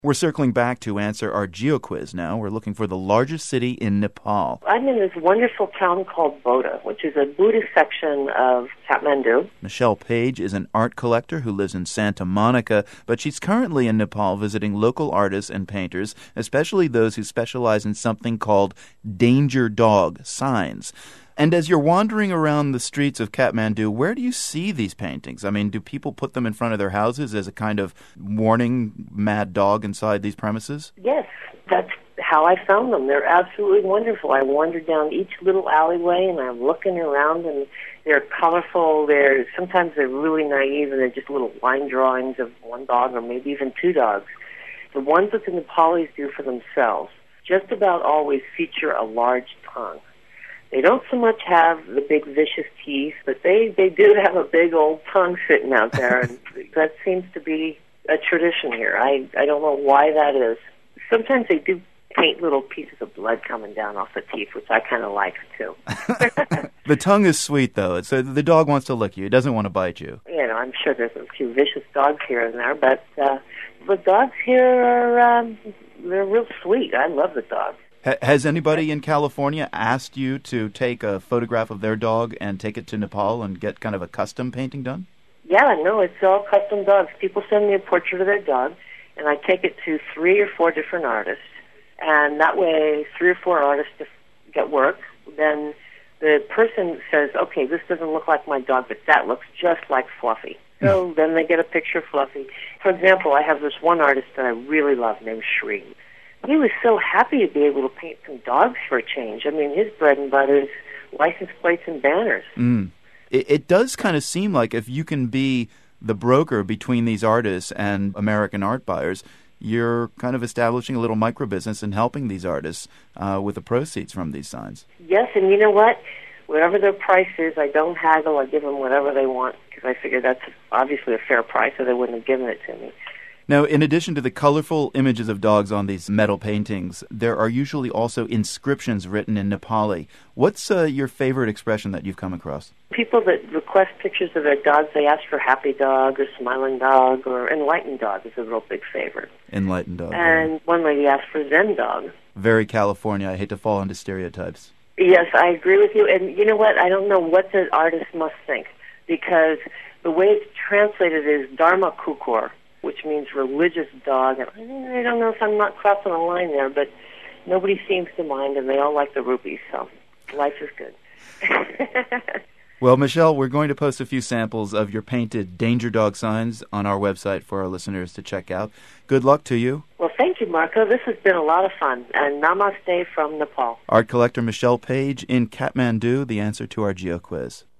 We're circling back to answer our GeoQuiz now. We're looking for the largest city in Nepal. I'm in this wonderful town called Bodh, which is a Buddhist section of Kathmandu. Michelle Page is an art collector who lives in Santa Monica, but she's currently in Nepal visiting local artists and painters, especially those who specialize in something called danger dog signs. And as you're wandering around the streets of Kathmandu, where do you see these paintings? I mean, do people put them in front of their houses as a kind of warning mad dog inside these premises? Yes, that's how I found them. They're absolutely wonderful. I wandered down each little alleyway, and I'm looking around, and they're colorful. Sometimes they're really naive, and they're just little line drawings of one dog or maybe even two dogs. The ones that the Nepalis do for themselves just about always feature a large tongue. They don't so much have the big vicious teeth, but they do have a big old tongue sitting out there, and that seems to be a tradition here. I don't know why that is. Sometimes they do paint little pieces of blood coming down off the teeth, which I kind of like, too. The tongue is sweet, though. So the dog wants to lick you. It doesn't want to bite you. You know, I'm sure there's a few vicious dogs here and there, but the dogs here are they're real sweet. I love the dogs. Has anybody in California asked you to take a photograph of their dog and take it to Nepal and get kind of a custom painting done? Yeah, no, it's all custom dogs. People send me a portrait of their dog, and I take it to 3 or 4 different artists. And that way, 3 or 4 artists get work. Then the person says, okay, this doesn't look like my dog, but that looks just like Fluffy. So then they get a picture of Fluffy. For example, I have this one artist that I really love named Shree. He was so happy to be able to paint some dogs for a change. I mean, his bread and butter is license plates and banners. It does kind of seem like if you can be the broker between these artists and American art buyers, you're kind of establishing a little micro-business and helping these artists with the proceeds from these signs. Yes, and you know what? Whatever their price is, I don't haggle. I give them whatever they want because I figure that's obviously a fair price or they wouldn't have given it to me. Now, in addition to the colorful images of dogs on these metal paintings, there are usually also inscriptions written in Nepali. What's your favorite expression that you've come across? People that request pictures of their dogs, they ask for happy dog or smiling dog or enlightened dog is a real big favorite. Enlightened dog. And one lady asked for Zen dog. Very California. I hate to fall into stereotypes. Yes, I agree with you. And you know what? I don't know what the artist must think because the way it's translated is Dharma Kukur, which means religious dog. And I don't know if I'm not crossing a line there, but nobody seems to mind, and they all like the rupees, so life is good. Well, Michelle, we're going to post a few samples of your painted danger dog signs on our website for our listeners to check out. Good luck to you. Well, thank you, Marco. This has been a lot of fun, and namaste from Nepal. Art collector Michelle Page in Kathmandu, the answer to our GeoQuiz.